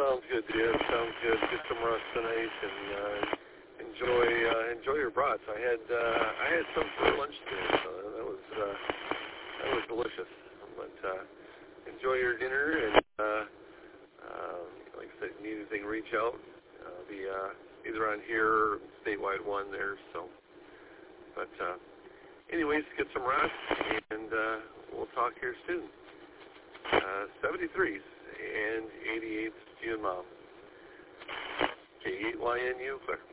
sounds good, dude. Sounds good. Get some rest tonight and enjoy your brats. I had some for lunch today, so that was delicious. But enjoy your dinner, and like I said, if you need anything, reach out. I'll be either on here or statewide one there. So, but anyways, get some rest, and we'll talk here soon. 73s and 88s, June Mom. K8YNU, Claire.